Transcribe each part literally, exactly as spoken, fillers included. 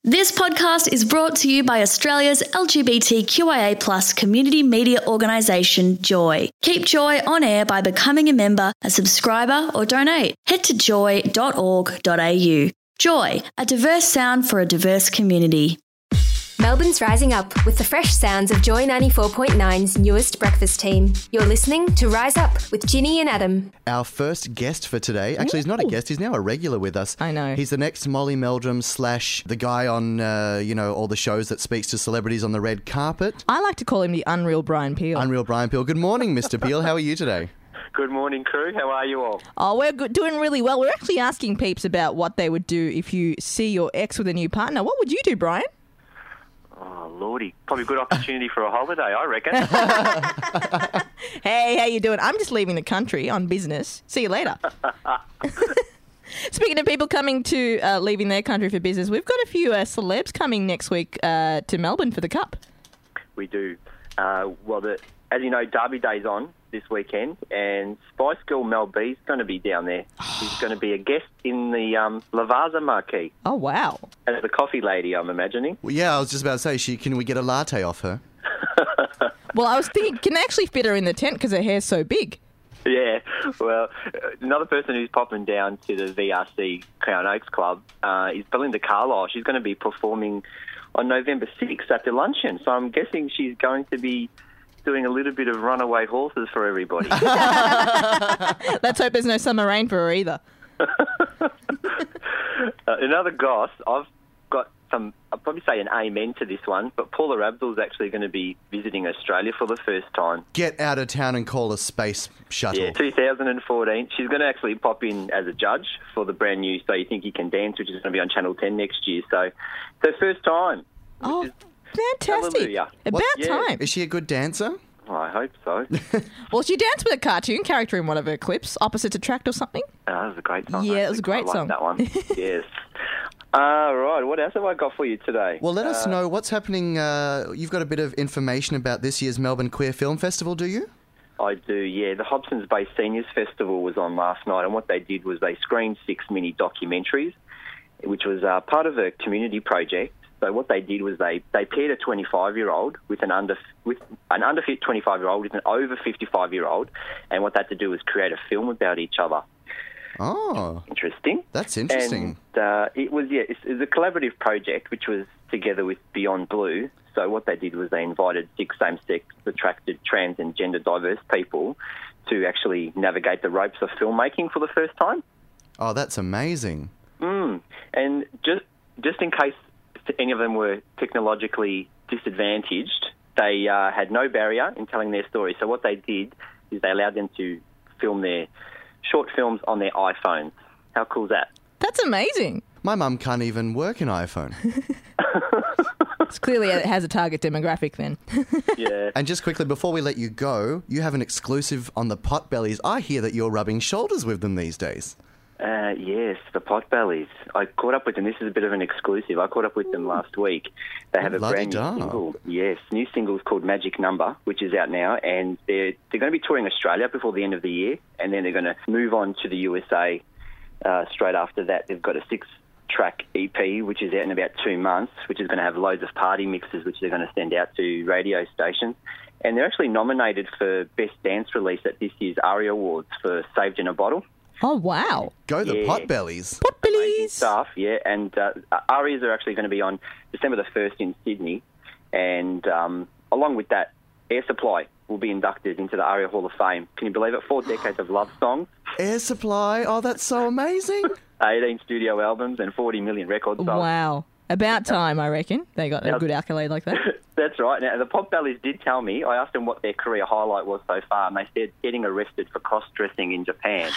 This podcast is brought to you by Australia's L G B T Q I A plus community media organisation, Joy. Keep Joy on air by becoming a member, a subscriber or donate. Head to joy dot org dot a u. Joy, a diverse sound for a diverse community. Melbourne's rising up with the fresh sounds of Joy ninety-four point nine's newest breakfast team. You're listening to Rise Up with Ginny and Adam. Our first guest for today, actually he's not a guest, he's now a regular with us. I know. He's the next Molly Meldrum slash the guy on, uh, you know, all the shows that speaks to celebrities on the red carpet. I like to call him the Unreal Brian Peel. Unreal Brian Peel. Good morning, Mister Peel. How are you today? Good morning, crew. How are you all? Oh, we're good, doing really well. We're actually asking peeps about what they would do if you see your ex with a new partner. What would you do, Brian? Oh, Lordy. Probably a good opportunity for a holiday, I reckon. Hey, how you doing? I'm just leaving the country on business. See you later. Speaking of people coming to, uh, leaving their country for business, we've got a few uh, celebs coming next week uh, to Melbourne for the Cup. We do. Uh, well, the, as you know, Derby Day's on this weekend, and Spice Girl Mel B's going to be down there. She's going to be a guest in the um, Lavazza marquee. Oh, wow. As the coffee lady, I'm imagining. Well, yeah, I was just about to say, she, can we get a latte off her? Well, I was thinking, can they actually fit her in the tent because her hair's so big? Yeah, well, another person who's popping down to the V R C Crown Oaks Club uh, is Belinda Carlisle. She's going to be performing on November sixth at the luncheon, so I'm guessing she's going to be doing a little bit of runaway horses for everybody. Let's hope there's no summer rain for her either. uh, another goss, I've got some, I'll probably say an amen to this one, but Paula Abdul's actually going to be visiting Australia for the first time. Get out of town and call a space shuttle. Yeah, two thousand fourteen. She's going to actually pop in as a judge for the brand new So You Think You Can Dance, which is going to be on Channel ten next year. So it's her first time. Oh, is, fantastic. hallelujah. About Yeah. time. Is she a good dancer? Oh, I hope so. Well, she danced with a cartoon character in one of her clips, Opposites Attract or something. Oh, that was a great song. Yeah, I it was a great quite song. That one. Yes. Uh, right, what else have I got for you today? Well, let us Uh, know what's happening. Uh, you've got a bit of information about this year's Melbourne Queer Film Festival, do you? I do, yeah. The Hobsons Bay Seniors Festival was on last night, and what they did was they screened six mini documentaries, which was uh, part of a community project. So what they did was they, they paired a twenty-five-year-old with an under with an under twenty-five-year-old with an over fifty-five-year-old, and what they had to do was create a film about each other. Oh, Interesting. that's interesting. And uh, it was yeah, it's, it's a collaborative project which was together with Beyond Blue. So what they did was they invited six same-sex attracted, trans and gender diverse people to actually navigate the ropes of filmmaking for the first time. Oh, that's amazing. Mm. And just just in case any of them were technologically disadvantaged, they uh, had no barrier in telling their story. So what they did is they allowed them to film their short films on their iPhones. How cool is that? That's amazing. My mum can't even work an iPhone. It's clearly it has a target demographic then. Yeah. And just quickly, before we let you go, you have an exclusive on the Potbellies. I hear that you're rubbing shoulders with them these days. Uh, yes, the Potbellies. I caught up with them. This is a bit of an exclusive. I caught up with them last week. They have a brand new La-di-da. single. Yes, new single is called Magic Number, which is out now, and they're they're going to be touring Australia before the end of the year, and then they're going to move on to the U S A uh, straight after that. They've got a six-track E P, which is out in about two months, which is going to have loads of party mixes, which they're going to send out to radio stations. And they're actually nominated for Best Dance Release at this year's ARIA Awards for Saved in a Bottle. Oh, wow. Go the Yeah. Potbellies. Potbellies. Stuff, yeah, and uh, ARIAs are actually going to be on December the first in Sydney, and um, along with that, Air Supply will be inducted into the ARIA Hall of Fame. Can you believe it? Four decades of love songs, Air Supply. Oh, that's so amazing. eighteen studio albums, and forty million records sold. Wow. About time, I reckon. They got a Now- good accolade like that. That's right. Now, the Potbellies did tell me, I asked them what their career highlight was so far, and they said getting arrested for cross-dressing in Japan.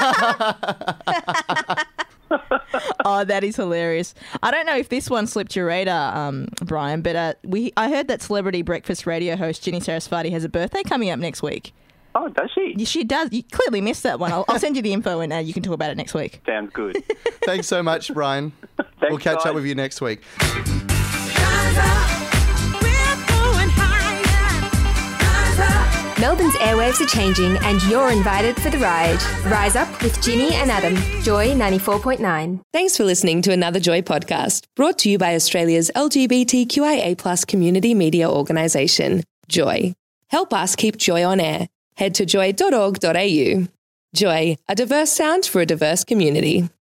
Oh, that is hilarious. I don't know if this one slipped your radar, um, Brian, but uh, we I heard that celebrity breakfast radio host Ginny Sarasvati has a birthday coming up next week. Oh, does she? Yeah, she does. You clearly missed that one. I'll, I'll send you the info and uh, you can talk about it next week. Sounds good. Thanks so much, Brian. We'll catch guys. up with you next week. Melbourne's airwaves are changing and you're invited for the ride. Rise Up with Ginny and Adam. Joy ninety-four point nine. Thanks for listening to another Joy podcast, brought to you by Australia's L G B T Q I A plus community media organisation, Joy. Help us keep Joy on air. Head to joy dot org dot a u. Joy, a diverse sound for a diverse community.